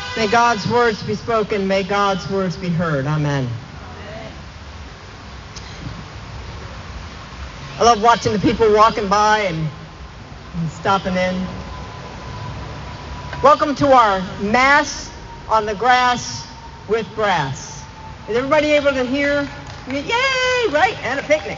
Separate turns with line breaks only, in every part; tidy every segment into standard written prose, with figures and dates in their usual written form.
May God's words be spoken. May God's words be heard. Amen. I love watching the people walking by and stopping in. Welcome to our Mass on the Grass with Brass. Is everybody able to hear me? Yay, right? And a picnic.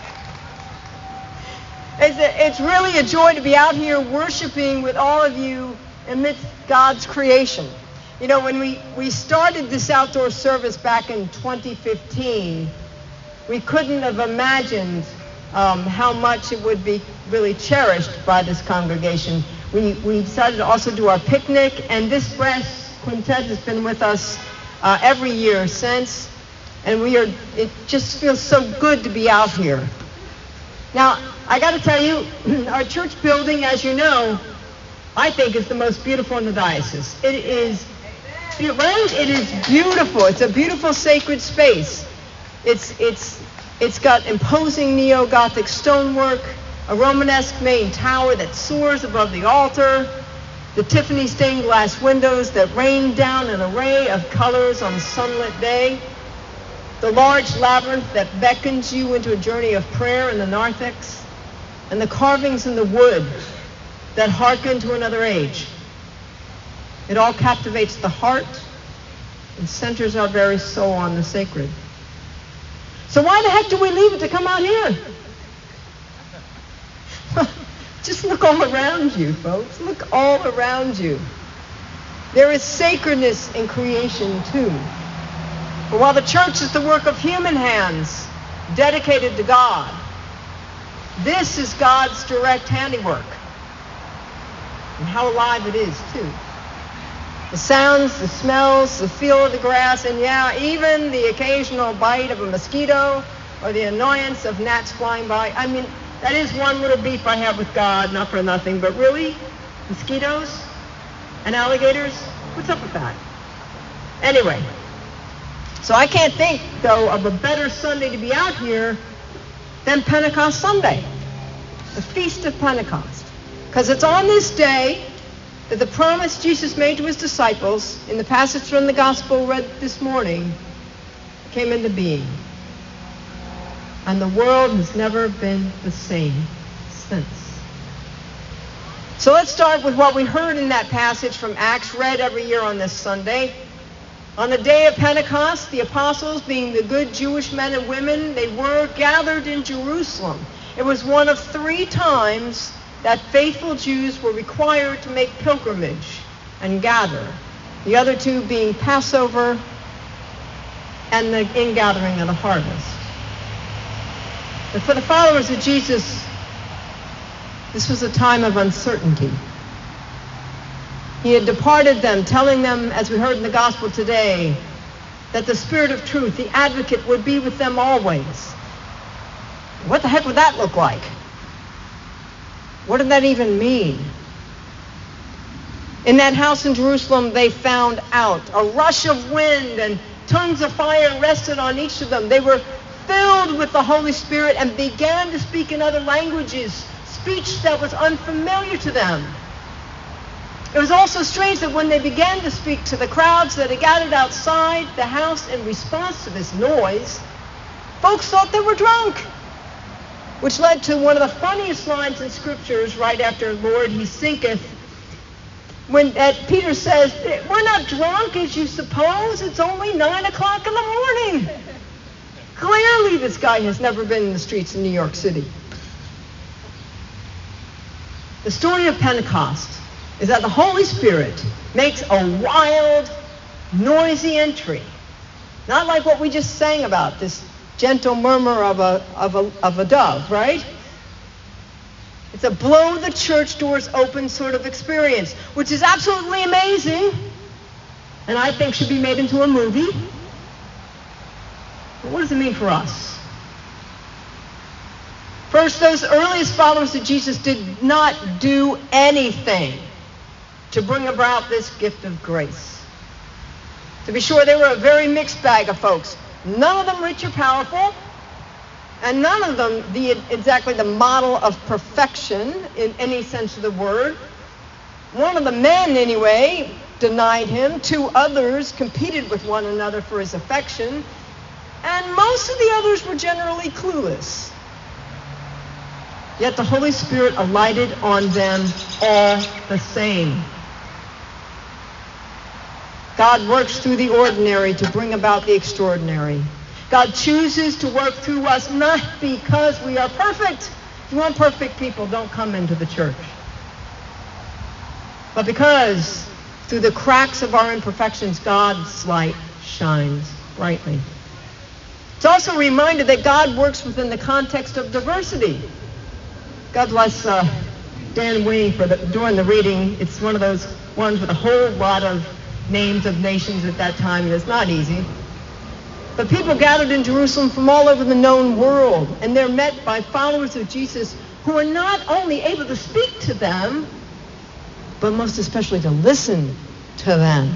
It's really a joy to be out here worshiping with all of you amidst God's creation. You know, when we started this outdoor service back in 2015, we couldn't have imagined how much it would be really cherished by this congregation. We decided to also do our picnic, and this brass quintet has been with us every year since, and it just feels so good to be out here. Now, I got to tell you, our church building, as you know, I think is the most beautiful in the diocese. It is, right? It is beautiful. It's a beautiful sacred space. It's got imposing neo-Gothic stonework, a Romanesque main tower that soars above the altar, the Tiffany stained glass windows that rain down an array of colors on a sunlit day, the large labyrinth that beckons you into a journey of prayer in the narthex, and the carvings in the wood that hearken to another age. It all captivates the heart and centers our very soul on the sacred. So why the heck do we leave it to come out here? Just look all around you, folks. Look all around you. There is sacredness in creation, too. But while the church is the work of human hands, dedicated to God, this is God's direct handiwork. And how alive it is, too. The sounds, the smells, the feel of the grass, and yeah, even the occasional bite of a mosquito or the annoyance of gnats flying by. I mean, that is one little beef I have with God, not for nothing, but really? Mosquitoes and alligators? What's up with that? Anyway, so I can't think, though, of a better Sunday to be out here than Pentecost Sunday, the Feast of Pentecost. Because it's on this day that the promise Jesus made to his disciples in the passage from the gospel read this morning came into being. And the world has never been the same since. So let's start with what we heard in that passage from Acts, read every year on this Sunday. On the day of Pentecost, the apostles, being the good Jewish men and women they were, gathered in Jerusalem. It was one of 3 times that faithful Jews were required to make pilgrimage and gather, the other 2 being Passover and the ingathering of the harvest. But for the followers of Jesus, this was a time of uncertainty. He had departed them, telling them, as we heard in the gospel today, that the Spirit of truth, the advocate, would be with them always. What the heck would that look like? What did that even mean? In that house in Jerusalem, they found out. A rush of wind and tongues of fire rested on each of them. They were filled with the Holy Spirit and began to speak in other languages, speech that was unfamiliar to them. It was also strange that when they began to speak to the crowds that had gathered outside the house in response to this noise, folks thought they were drunk. Which led to one of the funniest lines in scriptures right after Lord, he sinketh. When Peter says, we're not drunk as you suppose. It's only 9 o'clock in the morning. Clearly this guy has never been in the streets of New York City. The story of Pentecost is that the Holy Spirit makes a wild, noisy entry. Not like what we just sang about, this gentle murmur of a dove, right? It's a blow the church doors open sort of experience, which is absolutely amazing, and I think should be made into a movie. But what does it mean for us? First, those earliest followers of Jesus did not do anything to bring about this gift of grace. To be sure, they were a very mixed bag of folks. None of them rich or powerful, and none of them exactly the model of perfection in any sense of the word. One of the men, anyway, denied him. 2 others competed with one another for his affection. And most of the others were generally clueless. Yet the Holy Spirit alighted on them all the same. God works through the ordinary to bring about the extraordinary. God chooses to work through us not because we are perfect. If you want perfect people, don't come into the church. But because through the cracks of our imperfections, God's light shines brightly. It's also a reminder that God works within the context of diversity. God bless Dan Wing for doing the reading. It's one of those ones with a whole lot of names of nations at that time, and it's not easy. But people gathered in Jerusalem from all over the known world, and they're met by followers of Jesus who are not only able to speak to them, but most especially to listen to them.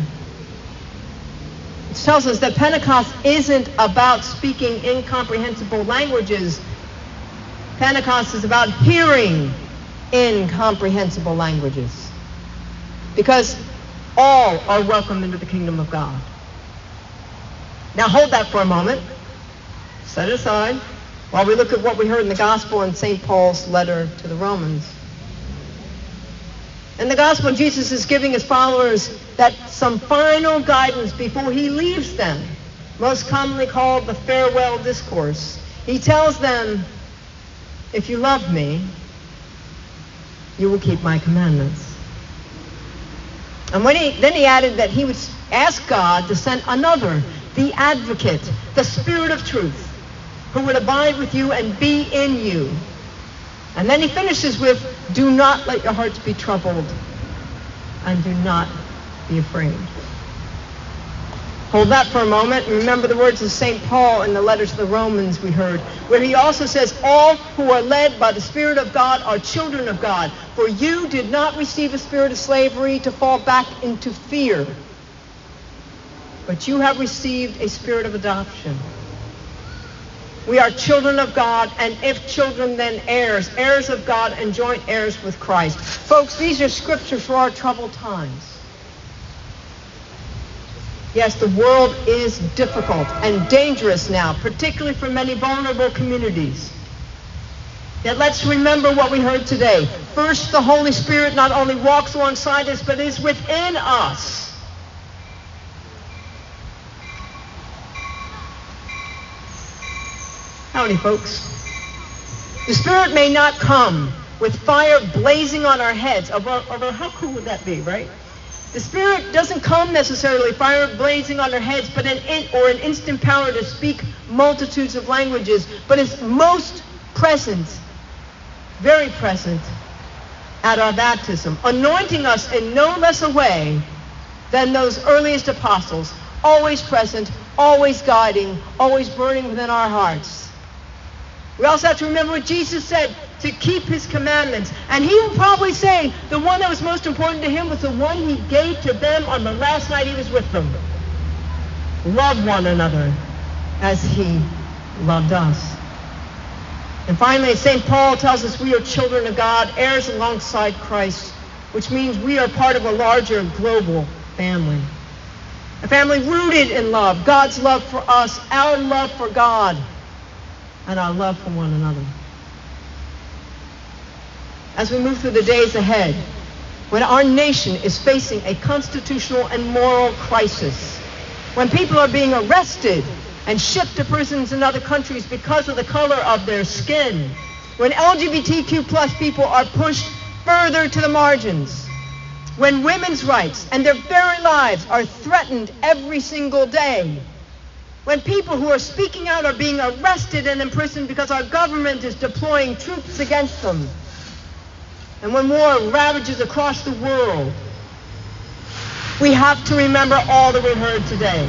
It tells us that Pentecost isn't about speaking incomprehensible languages. Pentecost is about hearing incomprehensible languages. Because all are welcome into the kingdom of God. Now hold that for a moment. Set it aside while we look at what we heard in the gospel in St. Paul's letter to the Romans. In the gospel, Jesus is giving his followers some final guidance before he leaves them, most commonly called the farewell discourse. He tells them, if you love me, you will keep my commandments. And then he added that he would ask God to send another, the advocate, the Spirit of truth, who would abide with you and be in you. And then he finishes with, do not let your hearts be troubled and do not be afraid. Hold that for a moment and remember the words of St. Paul in the letter to the Romans we heard, where he also says, all who are led by the Spirit of God are children of God. For you did not receive a spirit of slavery to fall back into fear, but you have received a spirit of adoption. We are children of God, and if children, then heirs, heirs of God and joint heirs with Christ. Folks, these are scriptures for our troubled times. Yes, the world is difficult and dangerous now, particularly for many vulnerable communities. Yet let's remember what we heard today. First, the Holy Spirit not only walks alongside us, but is within us. Howdy, folks. The Spirit may not come with fire blazing on our heads. Although how cool would that be, right? The Spirit doesn't come necessarily fire blazing on our heads, but an instant power to speak multitudes of languages, but is most present, very present, at our baptism, anointing us in no less a way than those earliest apostles, always present, always guiding, always burning within our hearts. We also have to remember what Jesus said, to keep his commandments. And he will probably say the one that was most important to him was the one he gave to them on the last night he was with them. Love one another as he loved us. And finally, St. Paul tells us we are children of God, heirs alongside Christ, which means we are part of a larger global family. A family rooted in love, God's love for us, our love for God, and our love for one another. As we move through the days ahead, when our nation is facing a constitutional and moral crisis, when people are being arrested and shipped to prisons in other countries because of the color of their skin, when LGBTQ plus people are pushed further to the margins, when women's rights and their very lives are threatened every single day, when people who are speaking out are being arrested and imprisoned because our government is deploying troops against them, and when war ravages across the world, we have to remember all that we heard today.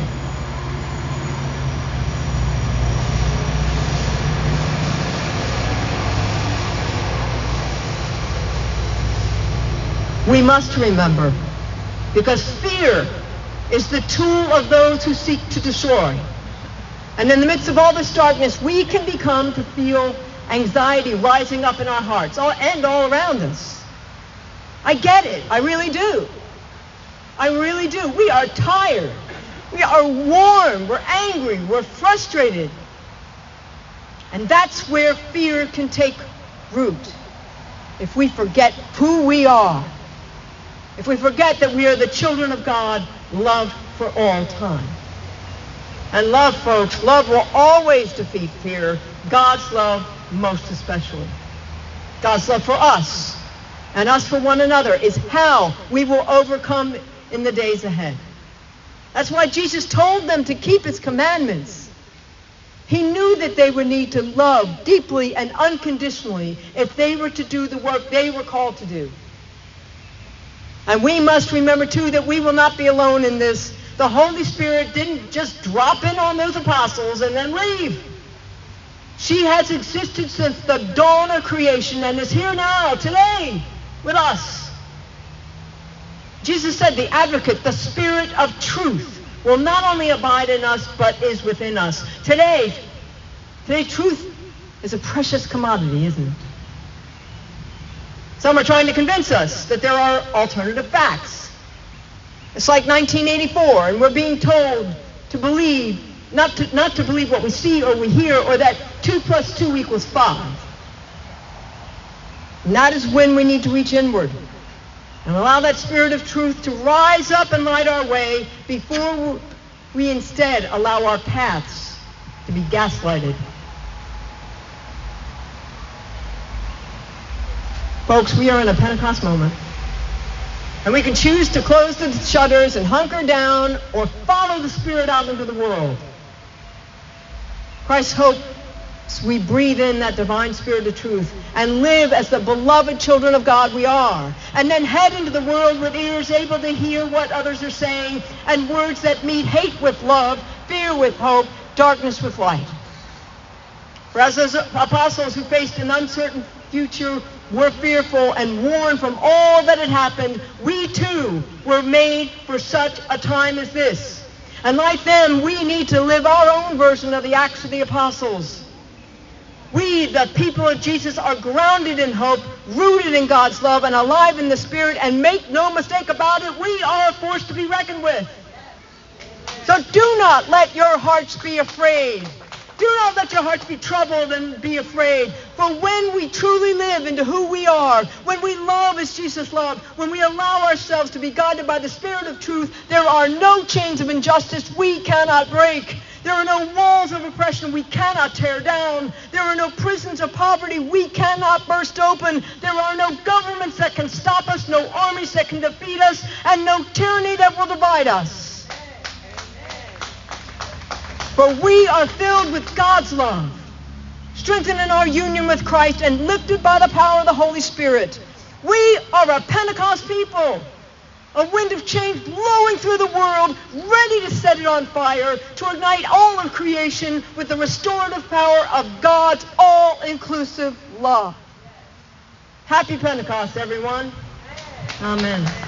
We must remember, because fear is the tool of those who seek to destroy. And in the midst of all this darkness, we can become to feel anxiety rising up in our hearts and all around us. I get it. I really do. I really do. We are tired. We are worn. We're angry. We're frustrated. And that's where fear can take root. If we forget who we are. If we forget that we are the children of God, loved for all time. And love, folks, love will always defeat fear. God's love most especially. God's love for us and us for one another is how we will overcome in the days ahead. That's why Jesus told them to keep his commandments. He knew that they would need to love deeply and unconditionally if they were to do the work they were called to do. And we must remember, too, that we will not be alone in this. The Holy Spirit didn't just drop in on those apostles and then leave. She has existed since the dawn of creation and is here now, today, with us. Jesus said, the advocate, the Spirit of truth, will not only abide in us, but is within us. Today, truth is a precious commodity, isn't it? Some are trying to convince us that there are alternative facts. It's like 1984, and we're being told to believe, not to believe what we see or we hear, or that 2 + 2 = 5. And that is when we need to reach inward and allow that Spirit of truth to rise up and light our way before we instead allow our paths to be gaslighted. Folks, we are in a Pentecost moment. And we can choose to close the shutters and hunker down or follow the Spirit out into the world. Christ hopes we breathe in that divine Spirit of truth and live as the beloved children of God we are. And then head into the world with ears able to hear what others are saying and words that meet hate with love, fear with hope, darkness with light. For as those apostles who faced an uncertain future were fearful and warned from all that had happened, we too were made for such a time as this. And like them, we need to live our own version of the Acts of the Apostles. We, the people of Jesus, are grounded in hope, rooted in God's love, and alive in the Spirit, and make no mistake about it, we are a force to be reckoned with. So do not let your hearts be afraid. Do not let your hearts be troubled and be afraid. For when we truly live into who we are, when we love as Jesus loved, when we allow ourselves to be guided by the Spirit of truth, there are no chains of injustice we cannot break. There are no walls of oppression we cannot tear down. There are no prisons of poverty we cannot burst open. There are no governments that can stop us, no armies that can defeat us, and no tyranny that will divide us. For we are filled with God's love, strengthened in our union with Christ, and lifted by the power of the Holy Spirit. We are a Pentecost people, a wind of change blowing through the world, ready to set it on fire, to ignite all of creation with the restorative power of God's all-inclusive love. Happy Pentecost, everyone. Amen.